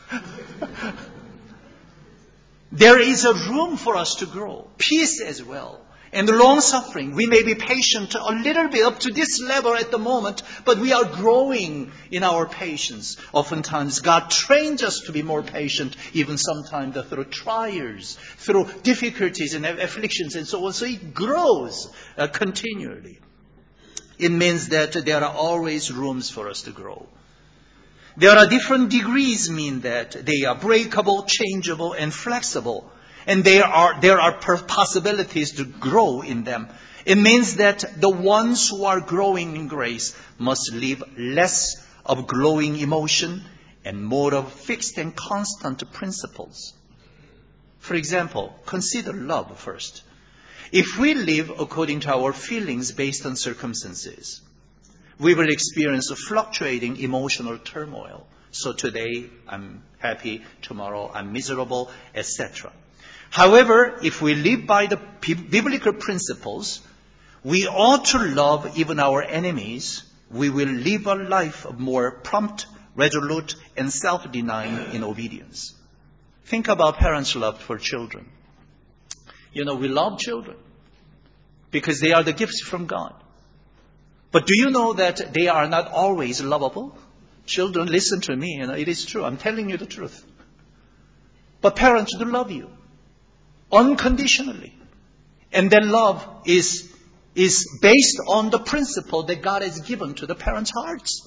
There is a room for us to grow. Peace as well. And long suffering. We may be patient a little bit up to this level at the moment, but we are growing in our patience. Oftentimes God trains us to be more patient, even sometimes through trials, through difficulties and afflictions and so on. So it grows uh, continually. It means that there are always rooms for us to grow. There are different degrees, mean that they are breakable, changeable, and flexible. And there are, there are possibilities to grow in them. It means that the ones who are growing in grace must live less of glowing emotion and more of fixed and constant principles. For example, consider love first. If we live according to our feelings based on circumstances, we will experience a fluctuating emotional turmoil. So today I'm happy, tomorrow I'm miserable, et cetera. However, if we live by the biblical principles, we ought to love even our enemies. We will live a life of more prompt, resolute, and self-denying in obedience. Think about parents' love for children. You know, we love children because they are the gifts from God. But do you know that they are not always lovable? Children, listen to me. You know, it is true. I'm telling you the truth. But parents do love you unconditionally. And that love is, is based on the principle that God has given to the parents' hearts.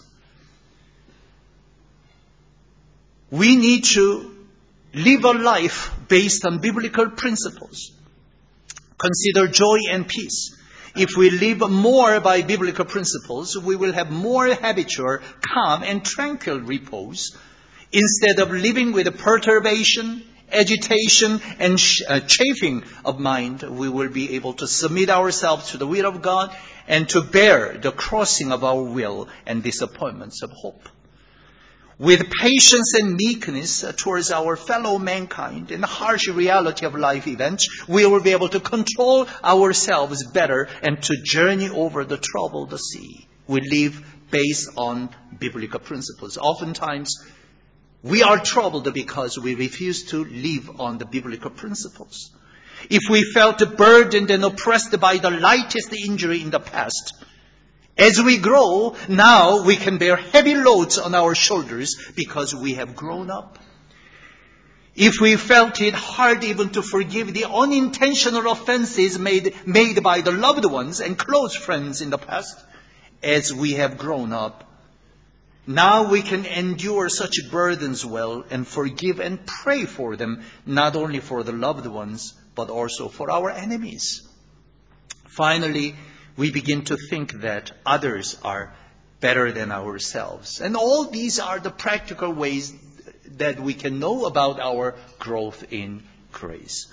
We need to live a life based on biblical principles. Consider joy and peace. If we live more by biblical principles, we will have more habitual, calm, and tranquil repose. Instead of living with perturbation, agitation, and sh- uh, chafing of mind, we will be able to submit ourselves to the will of God and to bear the crossing of our will and disappointments of hope. With patience and meekness towards our fellow mankind and the harsh reality of life events, we will be able to control ourselves better and to journey over the troubled sea. We live based on biblical principles. Oftentimes, we are troubled because we refuse to live on the biblical principles. If we felt burdened and oppressed by the lightest injury in the past, as we grow, now we can bear heavy loads on our shoulders because we have grown up. If we felt it hard even to forgive the unintentional offenses made, made by the loved ones and close friends in the past, as we have grown up, now we can endure such burdens well and forgive and pray for them, not only for the loved ones, but also for our enemies. Finally, we begin to think that others are better than ourselves. And all these are the practical ways that we can know about our growth in grace.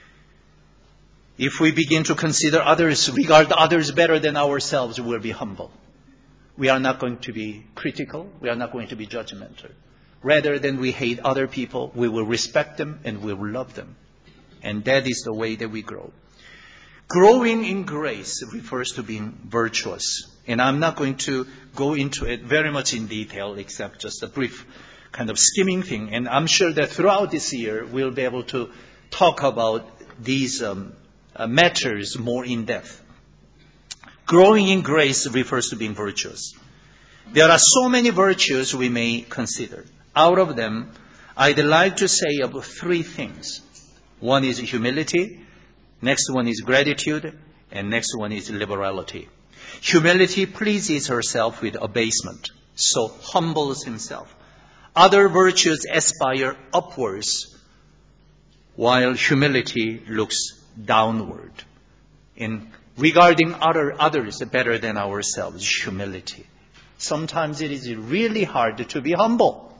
If we begin to consider others, regard others better than ourselves, we'll be humble. We are not going to be critical. We are not going to be judgmental. Rather than we hate other people, we will respect them and we will love them. And that is the way that we grow. Growing in grace refers to being virtuous. And I'm not going to go into it very much in detail, except just a brief kind of skimming thing. And I'm sure that throughout this year, we'll be able to talk about these um, uh, matters more in depth. Growing in grace refers to being virtuous. There are so many virtues we may consider. Out of them, I'd like to say of three things. One is humility. Next one is gratitude, and next one is liberality. Humility pleases herself with abasement, so humbles himself. Other virtues aspire upwards, while humility looks downward. In regarding other others better than ourselves, humility. Sometimes it is really hard to be humble.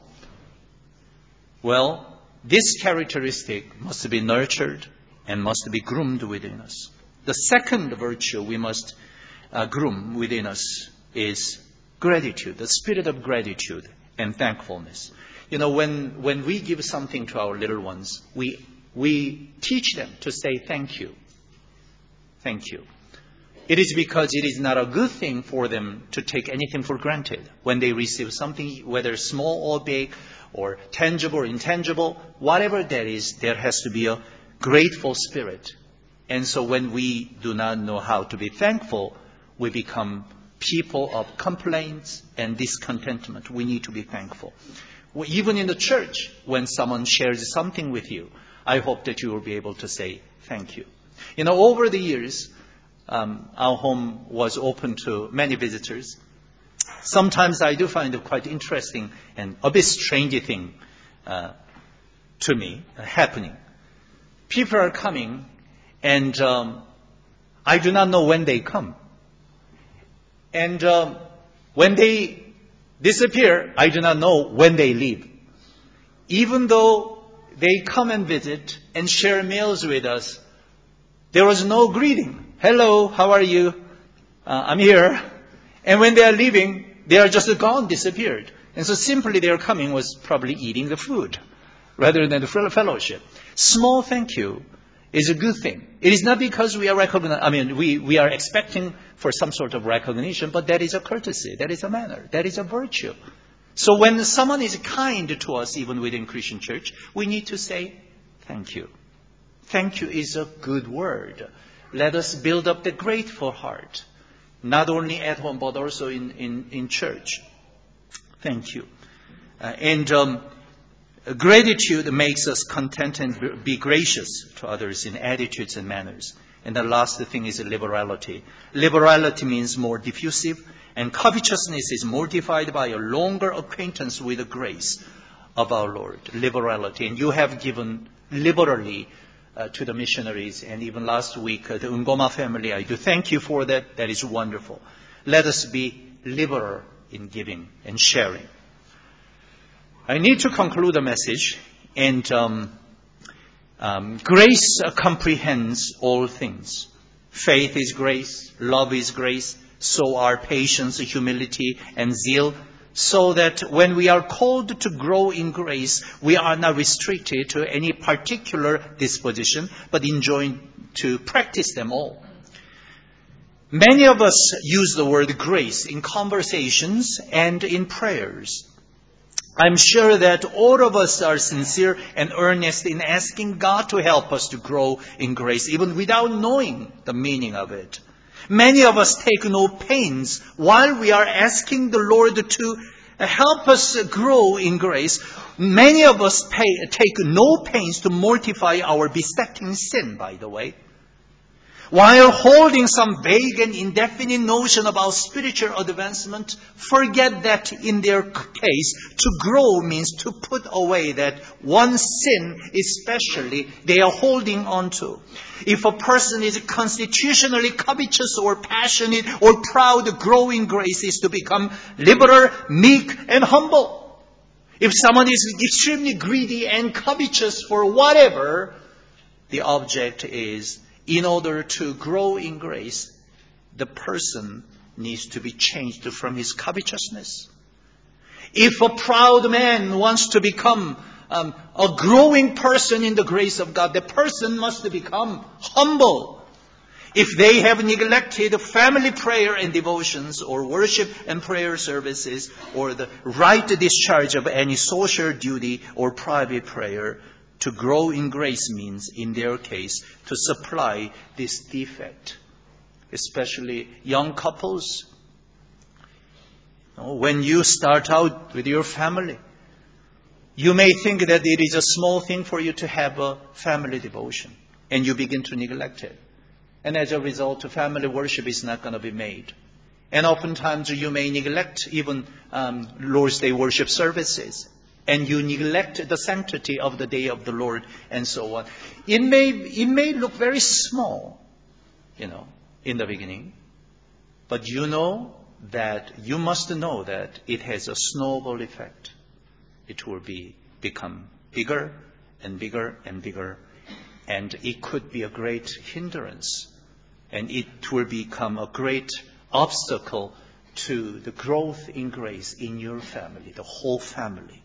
Well, this characteristic must be nurtured and must be groomed within us. The second virtue we must uh, groom within us is gratitude, the spirit of gratitude and thankfulness. You know, when, when we give something to our little ones, we, we teach them to say thank you. Thank you. It is because it is not a good thing for them to take anything for granted. When they receive something, whether small or big, or tangible or intangible, whatever that is, there has to be a grateful spirit. And so when we do not know how to be thankful, we become people of complaints and discontentment. We need to be thankful. Even in the church, when someone shares something with you, I hope that you will be able to say thank you. You know, over the years, um, our home was open to many visitors. Sometimes I do find it quite interesting and a bit strange thing uh, to me uh, happening. People are coming, and um, I do not know when they come. And um, when they disappear, I do not know when they leave. Even though they come and visit and share meals with us, there was no greeting. Hello, how are you? Uh, I'm here. And when they are leaving, they are just gone, disappeared. And so simply their coming was probably eating the food rather than the fellowship. Small thank you is a good thing. It is not because we are recogni- I mean, we, we are expecting for some sort of recognition, but that is a courtesy, that is a manner, that is a virtue. So when someone is kind to us, even within Christian church, we need to say thank you. Thank you is a good word. Let us build up the grateful heart, not only at home, but also in, in, in church. Thank you. Uh, and um, gratitude makes us content and be gracious to others in attitudes and manners. And the last thing is liberality. Liberality means more diffusive, and covetousness is mortified by a longer acquaintance with the grace of our Lord. Liberality. And you have given liberally uh, to the missionaries. And even last week, uh, the Ungoma family, I do thank you for that. That is wonderful. Let us be liberal in giving and sharing. I need to conclude the message. And um, um, grace uh, comprehends all things. Faith is grace. Love is grace. So are patience, humility, and zeal. So that when we are called to grow in grace, we are not restricted to any particular disposition, but enjoined to practice them all. Many of us use the word grace in conversations and in prayers. I'm sure that all of us are sincere and earnest in asking God to help us to grow in grace, even without knowing the meaning of it. Many of us take no pains while we are asking the Lord to help us grow in grace. Many of us pay, take no pains to mortify our besetting sin, by the way. While holding some vague and indefinite notion about spiritual advancement, forget that in their case, to grow means to put away that one sin especially they are holding on to. If a person is constitutionally covetous or passionate or proud, growing grace is to become liberal, meek, and humble. If someone is extremely greedy and covetous for whatever, the object is, in order to grow in grace, the person needs to be changed from his covetousness. If a proud man wants to become um, a growing person in the grace of God, the person must become humble. If they have neglected family prayer and devotions or worship and prayer services or the right discharge of any social duty or private prayer, to grow in grace means, in their case, to supply this defect. Especially young couples. When you start out with your family, you may think that it is a small thing for you to have a family devotion, and you begin to neglect it. And as a result, family worship is not going to be made. And oftentimes you may neglect even um, Lord's Day worship services. And you neglect the sanctity of the day of the Lord, and so on. It may, it may look very small, you know, in the beginning. But you know that, you must know that it has a snowball effect. It will be, become bigger and bigger and bigger. And it could be a great hindrance. And it will become a great obstacle to the growth in grace in your family, the whole family.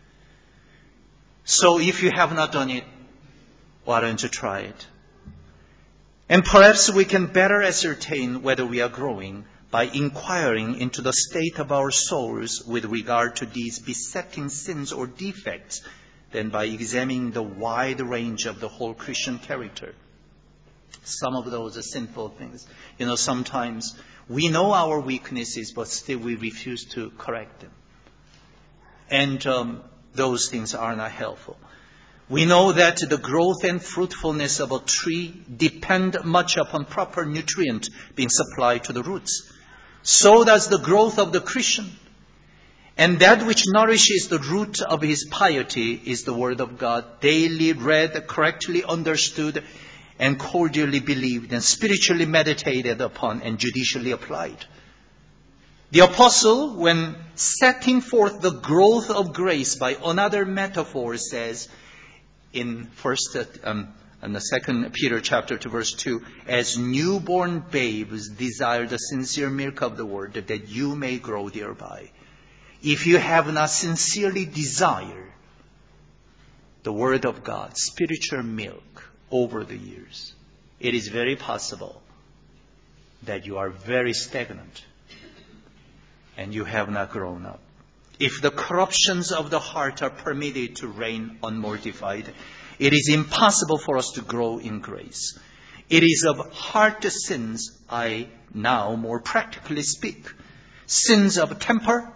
So if you have not done it, why don't you try it? And perhaps we can better ascertain whether we are growing by inquiring into the state of our souls with regard to these besetting sins or defects than by examining the wide range of the whole Christian character. Some of those are sinful things. You know, sometimes we know our weaknesses, but still we refuse to correct them. And um, those things are not helpful. We know that the growth and fruitfulness of a tree depend much upon proper nutrient being supplied to the roots. So does the growth of the Christian. And that which nourishes the root of his piety is the Word of God, daily read, correctly understood, and cordially believed, and spiritually meditated upon, and judicially applied. The apostle, when setting forth the growth of grace by another metaphor, says in first um, in the second Peter chapter two verse two, as newborn babes desire the sincere milk of the word, that you may grow thereby. If you have not sincerely desired the word of God, spiritual milk, over the years, it is very possible that you are very stagnant and you have not grown up. If the corruptions of the heart are permitted to reign unmortified, it is impossible for us to grow in grace. It is of heart sins I now more practically speak. Sins of temper,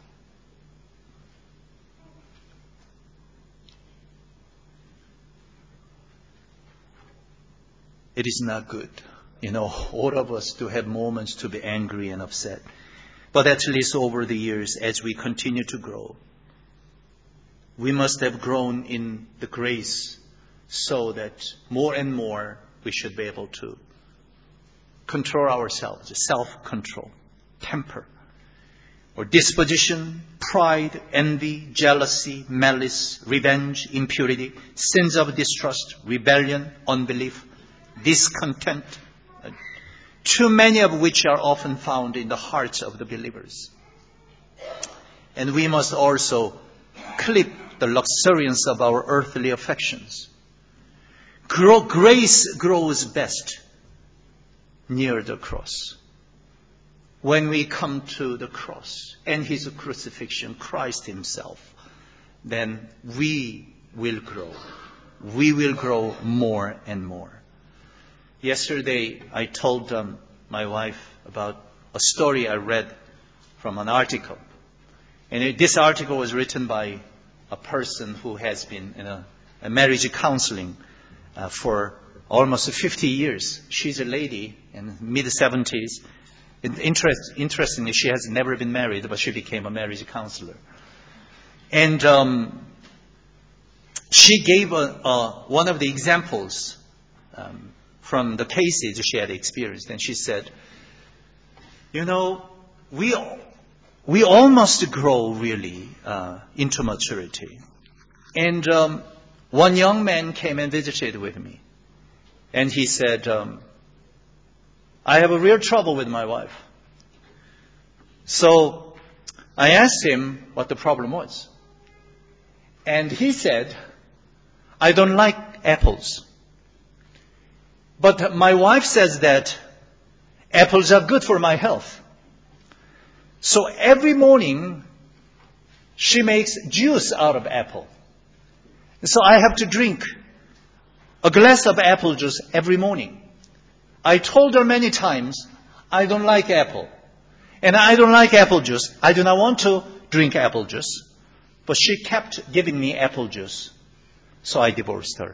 it is not good. You know, all of us to have moments to be angry and upset. But at least over the years, as we continue to grow, we must have grown in the grace so that more and more we should be able to control ourselves, self-control, temper, or disposition, pride, envy, jealousy, malice, revenge, impurity, sins of distrust, rebellion, unbelief, discontent, too many of which are often found in the hearts of the believers. And we must also clip the luxuriance of our earthly affections. Grow, grace grows best near the cross. When we come to the cross and His crucifixion, Christ Himself, then we will grow. We will grow more and more. Yesterday, I told um, my wife about a story I read from an article. And it, this article was written by a person who has been in a, a marriage counseling uh, for almost fifty years. She's a lady in mid-seventies. Interest, interestingly, she has never been married, but she became a marriage counselor. And um, she gave a, a, one of the examples um, from the cases she had experienced. And she said, you know, we we almost grow really uh, into maturity. And um, one young man came and visited with me. And he said, um, I have a real trouble with my wife. So I asked him what the problem was. And he said, I don't like apples. But my wife says that apples are good for my health. So every morning she makes juice out of apple. So I have to drink a glass of apple juice every morning. I told her many times, I don't like apple. And I don't like apple juice. I do not want to drink apple juice. But she kept giving me apple juice. So I divorced her.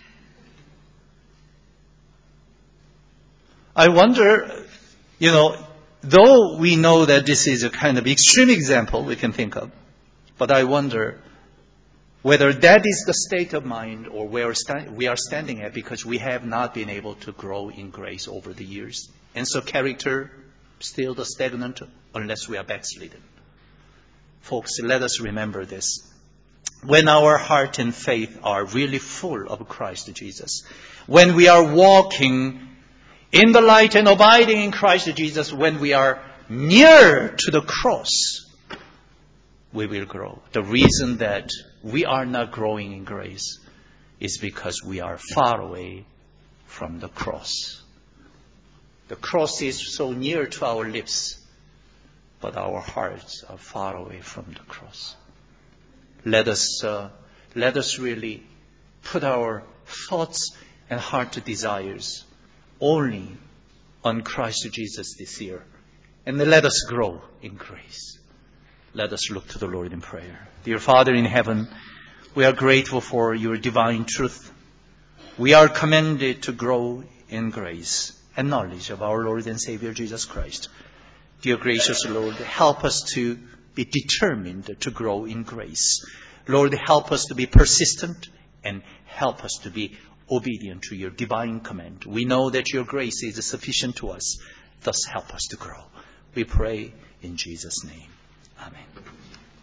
I wonder, you know, though we know that this is a kind of extreme example we can think of, but I wonder whether that is the state of mind or where we are standing at, because we have not been able to grow in grace over the years. And so character still the stagnant unless we are backslidden. Folks, let us remember this. When our heart and faith are really full of Christ Jesus, when we are walking in the light and abiding in Christ Jesus, when we are near to the cross, we will grow. The reason that we are not growing in grace is because we are far away from the cross. The cross is so near to our lips, but our hearts are far away from the cross. Let us, uh, let us really put our thoughts and heart desires only on Christ Jesus this year. And let us grow in grace. Let us look to the Lord in prayer. Dear Father in heaven, we are grateful for your divine truth. We are commanded to grow in grace and knowledge of our Lord and Savior Jesus Christ. Dear gracious Lord, help us to be determined to grow in grace. Lord, help us to be persistent and help us to be obedient to your divine command. We know that your grace is sufficient to us. Thus help us to grow. We pray in Jesus' name. Amen.